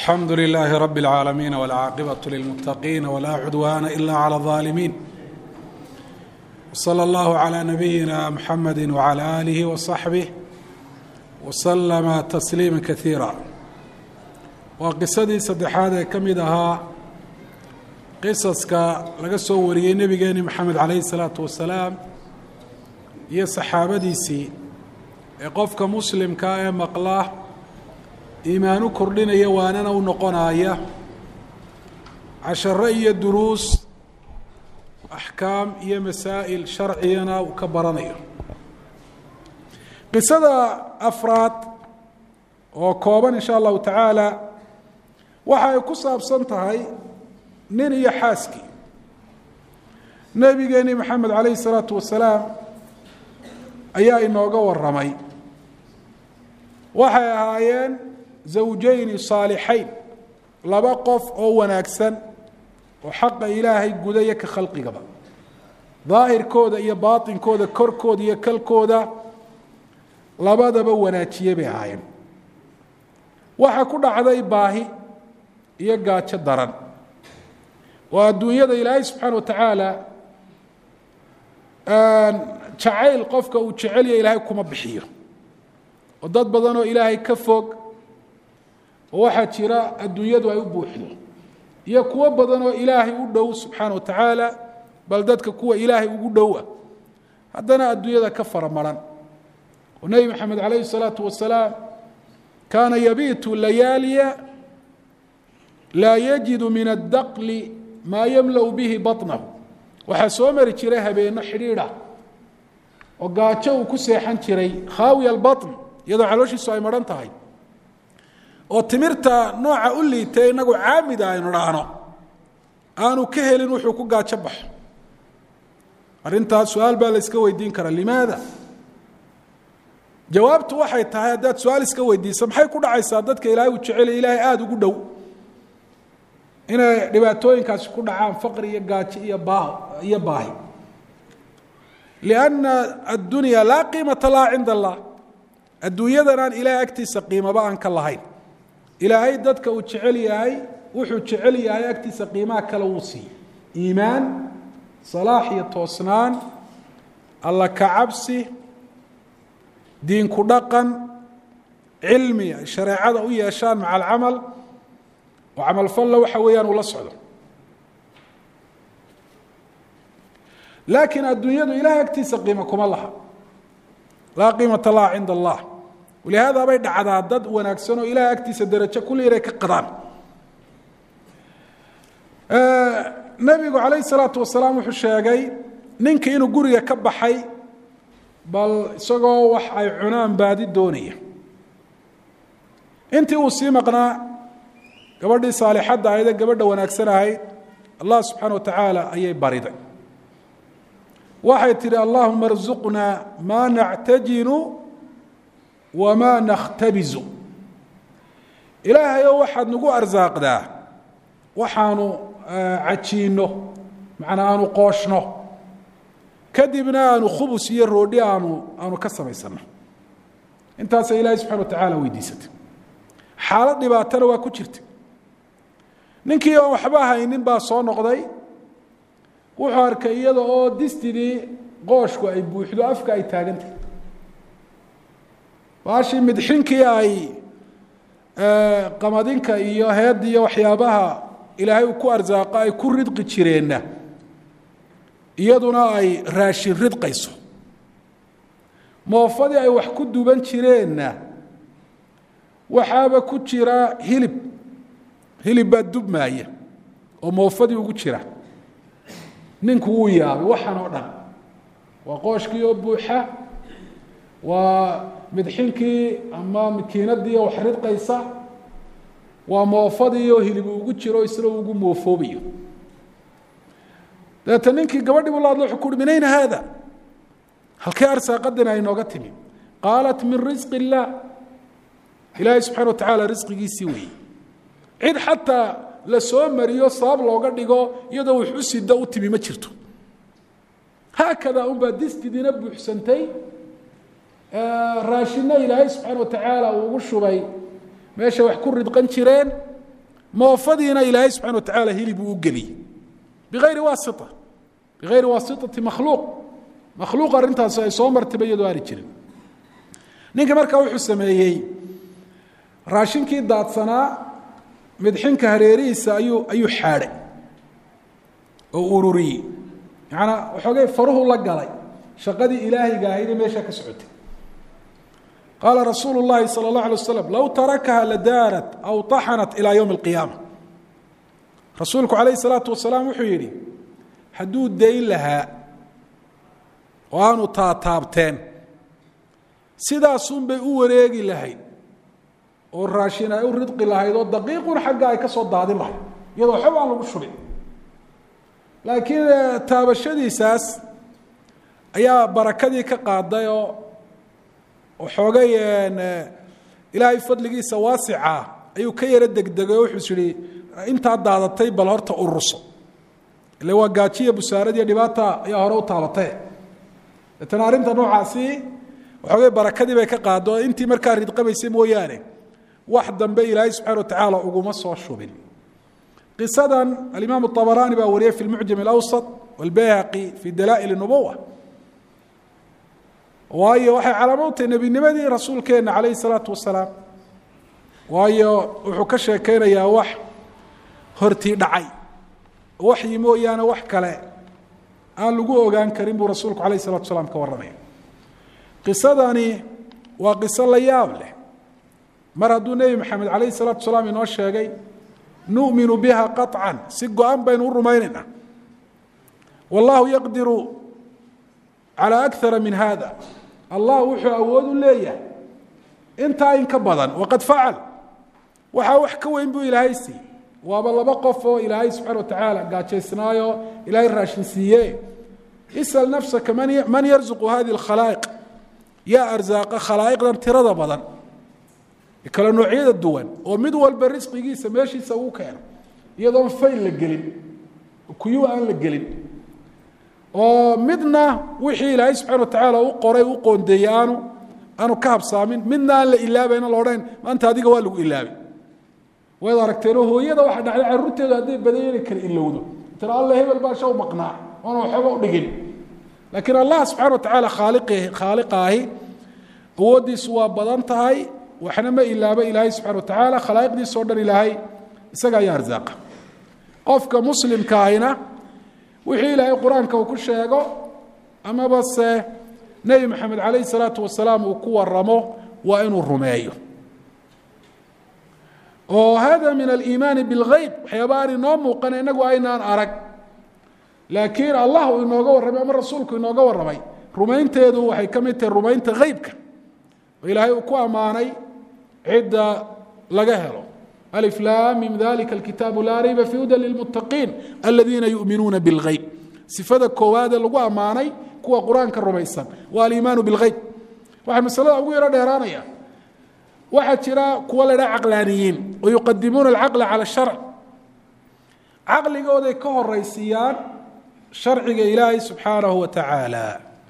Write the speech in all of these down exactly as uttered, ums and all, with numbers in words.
الحمد لله رب العالمين والعاقبة للمتقين ولا عدوان إلا على الظالمين وصلى الله على نبينا محمد وعلى آله وصحبه وسلم تسليما كثيرا وقصدي سدحاad ee ka mid ahaa qisaska laga soo wariyey nabigeeni maxamed calayhi salaatu wasalaam iyo saxaabadiisii ee qofka muslimka ee maqla iimaanu kordhinaya waanana u noqonaya casharo iyo duruus axkaam iyo masaa'il sharciyana uu ka baranayo qisada afraad oo kooban insha allahu tacaala waxa ay ku saabsan tahay nin iyo xaaskii nabigeeni maxamed calayhi salaatu wasalaam ayaa inooga warramay waxay ahaayeen zawjayni saalixayn laba qof oo wanaagsan oo xaqa ilaahay gudaya ka khalqigaba daahirkooda iyo baatinkooda korkooda iyo kalkooda labadaba wanaajiyey bay ahaayeen waxaa ku dhacday baahi iyo gaajo daran oo adduunyada ilaahay subxaana wa tacaala jacayl qofka uu jecel yahay ilaahay kuma bixiyo oo dad badan oo ilaahay ka fog oo waxaa jira adduunyadu ay u buuxdo iyo kuwo badan oo ilaahay u dhow subxaana wa tacaala bal dadka kuwa ilaahay ugu dhow ah haddana adduunyada ka faramaran oo nebi maxamed calayhi salaatu wasalaam kaana yabiitu layaaliya laa yajidu min addaqli maa yamlau bihi baطnahu waxaa soo mari jiray habeenno xidhiidha oo gaajo uu ku seexan jiray khaawiya albaطn iyadoo calooshiisu ay maran tahay oo timirta nooca u liitay inagu caamida aynu dhaahno aanu ka helin wuxuu ku gaajo baxo arrintaas su-aal baa la iska weydiin karaa limaada jawaabtu waxay tahay haddaad su-aal iska weydiiso maxay ku dhacaysaa dadka ilaahay uu jecelay ilaahay aada ugu dhow inay dhibaatooyinkaasi ku dhacaan faqri iyo gaajo iyo baaho iyo baahi lianna addunya laa qiimata laha cinda allah adduunyadan aan ilaahay agtiisa qiimaba aan ka lahayn ilaahay dadka uu jecel yahay wuxuu jecel yahay agtiisa qiimaha kale wuu siiyey iimaan salaax iyo toosnaan alla ka cabsi diinku dhaqan cilmi ay shareecada u yeeshaan maca alcamal oo camal falla waxa weeyaan uu la socdo laakiin adduunyadu ilahay agtiisa qiimo kuma laha laa qiimata laha cinda allah walihaada bay dhacdaa dad wanaagsan oo ilahay agtiisa darajo kulli inay ka qadaan nabigu calayhi salaatu wasalaam wuxuu sheegay ninka inuu guriga ka baxay bal isagoo wax ay cunaan baadi doonaya intii uu sii maqnaa gabadhii saalixadda ahayd ee gabadha wanaagsan ahayd allah subxaana wa tacaala ayay bariday waxay tidhi allahuma arzuqnaa maa nactajinu wamaa nakhtabizu ilaahayow waxaad nagu arsaaqdaa waxaanu cajiinno macnaa aanu qooshno kadibna aanu khubus iyo roodhi aanu aanu ka samaysano intaasay ilaahay subxana wa tacaala weydiisatay xaalad dhibaatana waa ku jirta ninkii oon waxba haynin baa soo noqday wuxuu arkay iyada oo distidii qooshku ay buuxdo afka ay taagantahay baashii midxinkii ay qamadinka iyo heedda iyo waxyaabaha ilaahay uu ku arsaaqo ay ku ridqi jireenna iyaduna ay raashin ridqayso moofadii ay wax ku duban jireenna waxaaba ku jira hilib hilib baa dubmaaya oo moofadii ugu jira ninku wuu yaabay waxaan oo dhan waa qooshkii oo buuxa waa midxinkii ama makiinadii wax ridqaysa waa moofadii oo hilib ugu jiro isna ugu moofoobayo dabeeta ninkii gabadhii buu la hadlo wuxuu ku uhi min ayna haada halkee arsaaqadani ay nooga timi qaalat min risqi illaah ilaahay subxana wa tacaala risqigiisii weeyey cid xataa la soo mariyo sabab looga dhigo iyadoo wax u sida u timi ma jirto haakadaa unbaa distidiina buuxsantay raashinna ilaahay subxaana wa tacaala uu ugu shubay meesha wax ku ridqan jireen moofadiina ilaahay subxana watacaala hilib uu u geliyey bigayri waasita bigayri waasitati makhluuq makhluuq arrintaasi ay soo martaba iyadoo aani jirin ninka markaa wuxuu sameeyey raashinkii daadsanaa midxinka hareerihiisa ayuu ayuu xaadhay oo ururiyey macanaa waxoogay faruhu la galay shaqadii ilaahayga ahayd ee meeshaa ka socotay qaala rasuulu llahi sala اllah alay wasalam low tarakaha ladaarat aw طaxanat ilaa ywmi اlqiyaama rasuulku calayhi salaatu wasalaam wuxuu yidhi hadduu dayn lahaa oo aanu taataabteen sidaasunbay u wareegi lahayd oo raashin ay u ridqi lahayd oo daqiiqun xagga ay ka soo daadin lahayd iyadoo waxba aan lagu shubin laakiin taabashadiisaas ayaa barakadii ka qaaday oo xoogay ilaahay fadligiisa waasica ayuu ka yaro degdegay oo wuxuu yihi intaa daadatay bal horta uruso ile waa gaajiya busaarad iyo dhibaata ayaa hore u taabatay tan arrinta noocaasi waxoogay barakadii bay ka qaado intii markaa ridqabaysay mooyaane wax dambe ilaahay subxana watacaala uguma soo shubin qisadan alimaam الطabaraani baa wariyay fi اlmucjam اlawsط wاlbayhaqi fi dalaa'il الnubuwa waayo waxay calaamo u tahay nebinimadii rasuulkeenna calayhi الsalaatu wasalaam waayo wuxuu ka sheekeynayaa wax hortii dhacay waxyi mooyaane wax kale aan lagu ogaan karin buu rasuulku calayh الsalatu wasalaam ka warramaya qisadani waa qiso la yaab leh mar hadduu nebi maxamed calayh الsalaatu wasalaam inoo sheegay nu'minu biha qaطcan si go-an baynu u rumaynayna wallahu yaqdiru calى akara min hada allah wuxuu awood u leeyahay intaa in ka badan waqad facal waxaa wax ka weyn buu ilaahay siiyey waaba laba qof oo ilaahay subxana watacaala gaajaysnaayo ilaahay raashin siiye isal nafsaka man yarzuqu hadihi اlkhalaa'iq yaa arzaaqa khalaa'iqdan tirada badan kala noocyada duwan oo mid walba risqigiisa meeshiisa uu keeno iyadoon fayl la gelin kuyuu aan la gelin oo midna wixii ilaahay subxana watacaala u qoray u qoondeeyey aanu aanu ka habsaamin midna aan la ilaabayna la odhan maanta adiga waa lagu ilaabay waad aragteenoo hooyada waxaa dhacday carruurteedu hadday badan inay kala ilowdo tira alla hebel baa shaw maqnaa oona waxba u dhigin laakiin allah subxana watacaala khaaliqi khaaliqaahi awooddiisu waa badan tahay waxna ma ilaaba ilaahay subxana watacaala khalaa'iqdiisa o dhan ilaahay isaga ayaa arzaaqa qofka muslimka ahina wixii ilaahay qur-aanka uu ku sheego amaba se nebi maxamed calayhi salaatu wasalaam uu ku waramo waa inuu rumeeyo oo hada min aliimaani bilgeyb waxyaaba aan inoo muuqana inagu aynaan arag laakiin allah uu inooga warramay ama rasuulku inooga warramay rumaynteedu waxay ka mid tahay rumaynta heybka oo ilaahay uu ku ammaanay cidda laga helo alif laam mim dalika alkitaabu laa rayba fi hudan lilmuttaqiin aladiina yu'minuuna bilgeyb sifada koowaadee lagu ammaanay kuwa qur-aanka rumaysan waa aliimaanu bilgeyb waxaa masalada ugu yaro dheeraanaya waxaa jira kuwa la dhaha caqlaaniyiin oo yuqadimuuna alcaqla cala sharc caqligooday ka horaysiiyaan sharciga ilaahay subxaanahu wa tacaala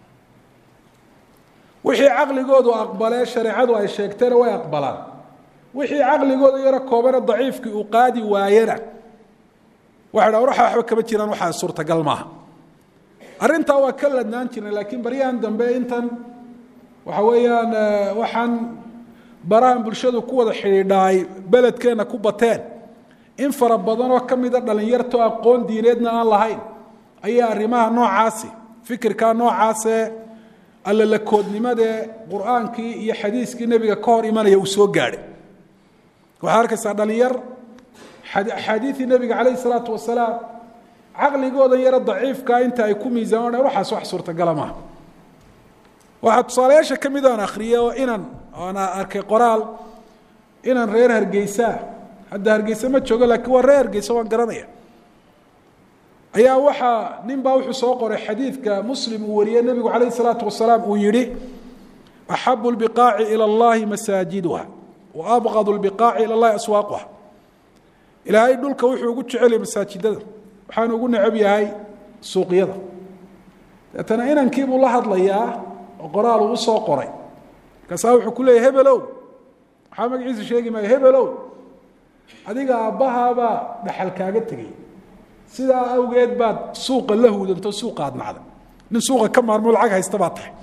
wixii caqligoodu aqbalee shareecadu ay sheegtayna way aqbalaan wixii caqligooda yaro koobana daciifkii uu qaadi waayena waxay dha waxa waxba kama jiraan waxaa suurtagal maaha arrintaa waa ka ladnaan jirnay laakiin baryahan dambe intan waxa weeyaan waxaan barahan bulshadu ku wada xidhiidhaay beledkeenna ku bateen in fara badanoo ka mida dhalinyarto aqoon diineedna aan lahayn ayaa arrimaha noocaasi fikirkaa noocaasee alla la koodnimadee qur-aankii iyo xadiiskii nebiga ka hor imanaya uu soo gaadhay waxaad arkaysaa dhalinyar axaadiidii nebiga calayhi salaatu wasalaam caqligoodan yaro daciifkaa inta ay ku miisaamaan waxaas wax suurtagala maaha waxaa tusaalayaasha ka mid aan akhriyey oo inan oona arkay qoraal inan reer hargeysaa hadda hargeysa ma joogo laakiin waa reer hargeysa waan garanaya ayaa waxaa nin baa wuxuu soo qoray xadiidka muslim uu wariyey nebigu calayhi salaatu wasalaam uu yidhi axabu lbiqaaci ila allahi masaajiduha wa abqadu lbiqaaci ila allahi aswaaquha ilaahay dhulka wuxuu ugu jecelyahay masaajidada waxaanu ugu necab yahay suuqyada deetana inankiibuu la hadlayaa oo qoraal uu usoo qoray markaasaa wuxuu ku leeyahy hebelow waxaa magaciisa sheegi maayo hebelow adiga aabbahaaba dhaxal kaaga tegay sidaa awgeed baad suuqa la huudanto suuqa aad nacda nin suuqa ka maarmo lacag haysta baad tahay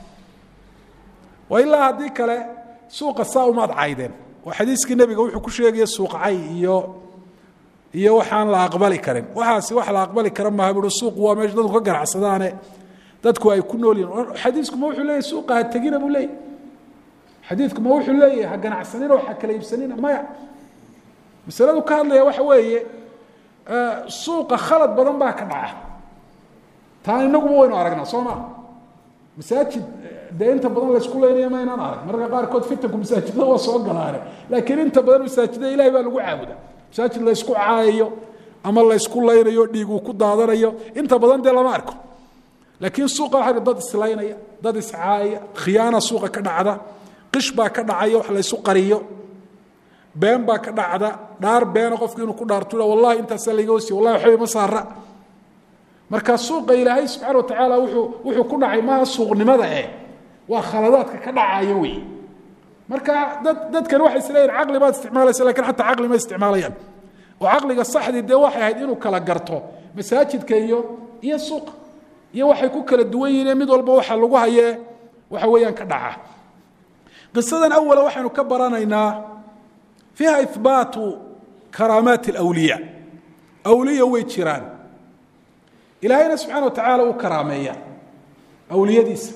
waa ilaa haddii kale suuqa saa umaad caydeen oo xadiiskii nebiga wuxuu ku sheegaya suuq cay iyo iyo waxaan la aqbali karin waxaasi wax la aqbali kara maaha buuhi suuqu waa meesha dadku ka ganacsadaane dadku ay ku nool yihiin xadiisku ma wuxuu leeyahay suuqa ha tegina buu leeyahay xadiidku ma wuxuu leeyahay ha ganacsanina oo ha kala iibsanina maya masaladu ka hadlaya waxa weeye suuqa khalad badan baa ka dhaca taan inaguba waynu aragnaa soo maa masaajid dee inta badan laysku leynaya ma inaan arag mararka qaarkood fitanku masaajidada waa soo galaane laakiin inta badan masaajidada ilahay baa lagu caabuda masaajid laysku caayayo ama laysku leynayo dhiiguu ku daadanayo inta badan dee lama arko laakiin suuqa waxaa dad islaynaya dad iscaaya khiyaana suuqa ka dhacda qish baa ka dhacaya wax laysu qariyo been baa ka dhacda dhaar beena qofku inuu ku dhaarto wallahi intaasaa layga hosiye wallahi waxba ima saara marka suuqa ilaahay subxaana wa tacaala wuxuu wuxuu ku dhacay maaha suuqnimada eh waa khaladaadka ka dhacaya wey marka dad dadkan waxay isleeyihin caqli baad isticmaalaysa lakin xataa caqli ma isticmaalayaan oo caqliga saxdii dee waxay ahayd inuu kala garto masaajidka iyo iyo suuqa iyo waxay ku kala duwan yihiin mid walba waxa lagu hayee waxa weeyaan ka dhaca qisadan awala waxaynu ka baranaynaa fiiha ihbaatu karaamaat alawliya awliya way jiraan ilaahayna subxaana wa tacaala uu karaameeya awliyadiisa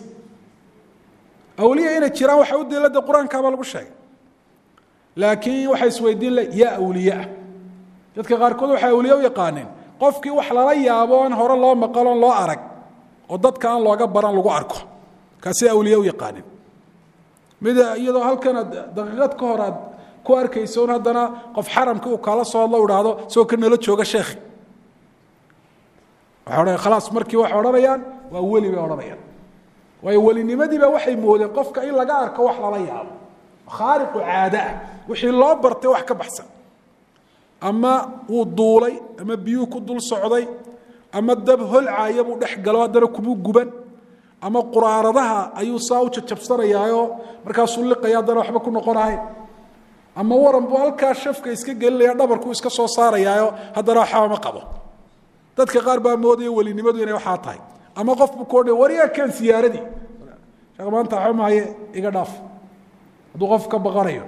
awliya inay jiraan waxa u diilada qur-aankaabaa lagu sheegay laakiin waxay isweydiin le yaa awliyaa dadka qaarkood waxay awliya u yaqaaneen qofkii wax lala yaabo aan hore loo maqaloon loo arag oo dadka aan looga baran lagu arko kaasi awliya u yaqaaneen mid iyadoo halkan daqiiqad ka hor aad ku arkayso haddana qof xaramkii uu kala soo hadlo idhaahdo soo ka nala jooga sheekhi waxay odhanayaan khalaas markii waxay odhanayaan waa weli bay odhanayaan waayo welinimadiiba waxay moodeen qofka in laga arko wax lala yaabo khaariqu caada ah wixii loo bartay wax ka baxsan ama uu duulay ama biyuu ku dul socday ama dab holcaaya buu dhex galo haddana kumuu guban ama quraaradaha ayuu saa u jajabsanayaayo markaasuu liqaya haddana waxba ku noqonahay ama waran buu halkaa shafka iska gelinaya dhabarkuu iska soo saarayaayo haddana waxba ma qabo dadka qaar baa moodaya welinimadu inay waxaa tahay ama qof buu ku odhanaya wariyaa keen siyaaradii sheekh maanta waxa maaye iga dhaaf hadduu qof ka baqanayo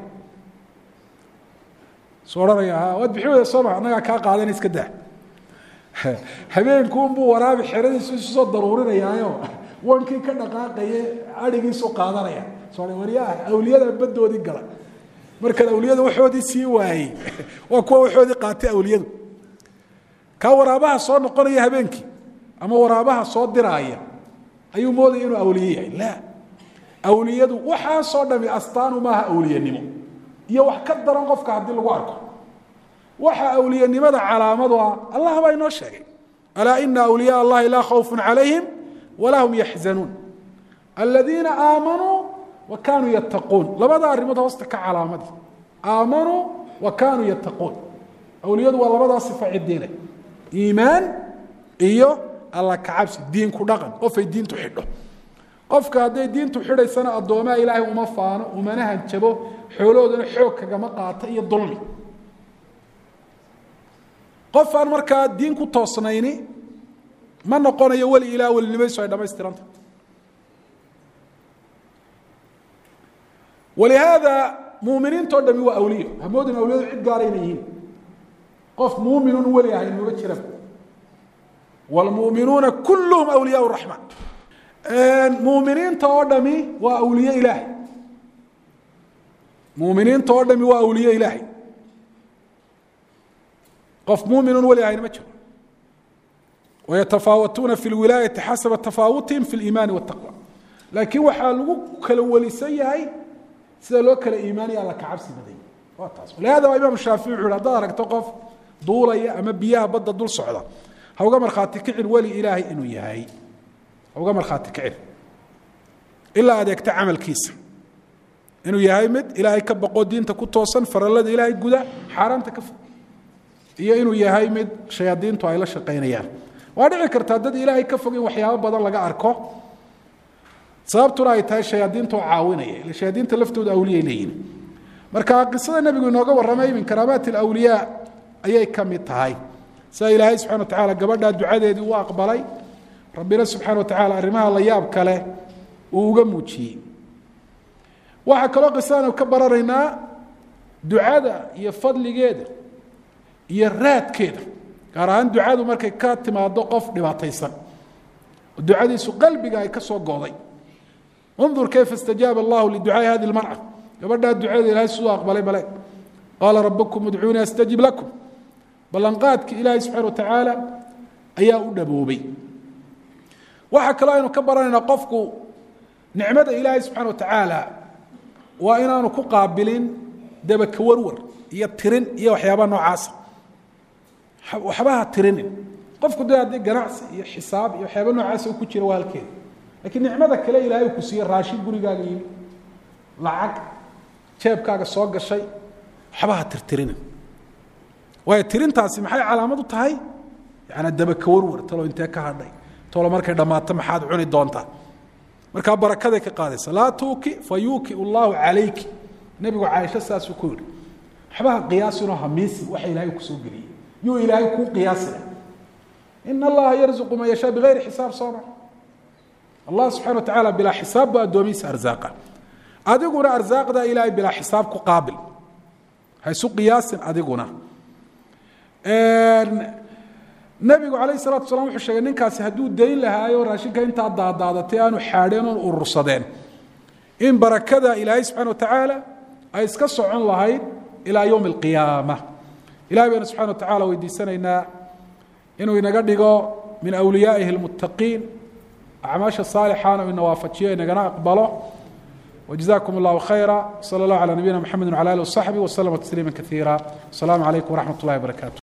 soo odhanaya ha waad bixi wada soo maa annagaa kaa qaadana iska daa habeenkuunbuu waraabi xeradiisu isu soo daruurinayaayo wankii ka dhaqaaqaye adhigiisu qaadanaya soo waryaha awliyada baddoodii gala markaad awliyada waxoodii sii waayey waa kuwa waxoodii qaatay awliyadu kaa waraabaha soo noqonaya habeenkii ama waraabaha soo diraaya ayuu moodaya inuu awliye yahay la awliyadu waxaasoo dhami astaanu maaha awliyanimo iyo wax ka daran qofka haddii lagu arko waxa awliyanimada calaamadu ah allah baa inoo sheegay alaa ina awliyaa allahi laa khawfun calayhim walaa hum yaxzanuun aladiina aamanuu wa kaanuu yattaquun labada arrimood hoosta ka calaamadii aamanuu wa kaanuu yattaquun awliyadu waa labadaa sifa cidiile iimaan iyo alla kacabsi diin ku dhaqan qofay diintu xidho qofka hadday diintu xidhaysana addoomaha ilaahay uma faano umana hanjabo xooloodana xoog kagama qaata iyo dulmi qof aan markaa diin ku toosnayni ma noqonayo weli ilaa welinimadiisu ay dhamaystiranta walihaada muuminiintoo dhami waa awliyo hamoodin awliyadu cid gaara inay yihiin qof muuminun weli ahayn maba jiran waalmuuminuuna kulluhum awliyaa raxmaan muuminiinta oo dhami waa awliye ilaahay muuminiinta oo dhami waa awliye ilaahay qof muuminun weli ahayn ma jiro wayatafaawatuuna fi lwilaayati xasaba tafaawutihim fi liimaani waataqwa laakiin waxaa lagu kala welisan yahay sida loo kala iimaanaya alla kacabsi baday waa taas walihaada waa imaam shaafici wuxu haddaad aragto qof duulaya ama biyaha badda dul socda ha uga markhaati kicin weli ilaahay inuu yahay ha uga markhaati kicin ilaa adeegta camalkiisa inuu yahay mid ilaahay ka baqo diinta ku toosan farallada ilaahay guda xaaraanta ka fog iyo inuu yahay mid shayaadiintu ay la shaqaynayaan waa dhici kartaa dad ilaahay ka fog in waxyaabo badan laga arko sababtuna ay tahay shayaadiinta oo caawinaya ila shayaadiinta laftooda awliyay leeyihin marka qisada nabigu inooga warramay min karaamaat alawliyaa ayay ka mid tahay sida ilaahay subxana wa tacaala gabadhaa ducadeedii u aqbalay rabbina subxaana wa tacaala arrimaha la yaab kale uu uga muujiyey waxaa kaloo qisadaanu ka baranaynaa ducada iyo fadligeeda iyo raadkeeda gaar ahaan ducadu markay ka timaado qof dhibaataysan oo ducadiisu qalbiga ay ka soo gooday انظر كيف استجاب الله لدعاء هذه المرأة gabadhaa ducada ilaahay siduu aqbalay bale qaala rabbukum udcuunii astajib lakum ballanqaadka ilaahay subxaana wa tacaala ayaa u dhaboobay waxaa kaloo aynu ka baranaynaa qofku nicmada ilaahay subxaana wa tacaala waa inaanu ku qaabilin dabaka warwar iyo tirin iyo waxyaabaha noocaasa waxbaha tirinin qofku dee haddii ganacsi iyo xisaab iyo waxyaaba noocaasa ku jira waa halkeeda lakiin nicmada kale ilaahay ku siiyey raashin gurigaaga yimi lacag jeebkaaga soo gashay waxbaha tirtirinin waayo tirintaasi maxay calaamad u tahay yani dabaka warwar talo intee ka hadhay tolo markay dhammaato maxaad cuni doontaa markaa barakaday ka qaadaysa laa tuuki fa yuuki allahu calayki nebigu caaisho saasuu ku yidhi waxbaha qiyaasinoo hamiisi waxa ilaahay ku soo geliyey yuu ilaahay kuu qiyaasina ina allaha yarzuqu man yashaa bigayri xisaab sooma allah subxana wa tacaala bilaa xisaab buu addoomihiisa arsaaqa adiguna arsaaqda ilaahay bilaa xisaab ku qaabil haysu qiyaasin adiguna nabigu calayh salatu wasalaam wuxuu sheegay ninkaasi hadduu dayn lahaayo raashinka intaa daadaadatay aanu xaadheen oon urursadeen in barakada ilaahay subxana wa tacaala ay iska socon lahayd ilaa yowmi alqiyaama ilahay baynu subxana wa tacala weydiisanaynaa inuu inaga dhigo min awliyaa'ihi almuttaqiin acmaasha saalixaana uu ina waafajiyo inagana aqbalo وجزاكم الله خيرا صلى الله على نبينا محمد وعلى آله وصحبه وسلم تسليما كثيرا السلام عليكم ورحمة الله وبركاته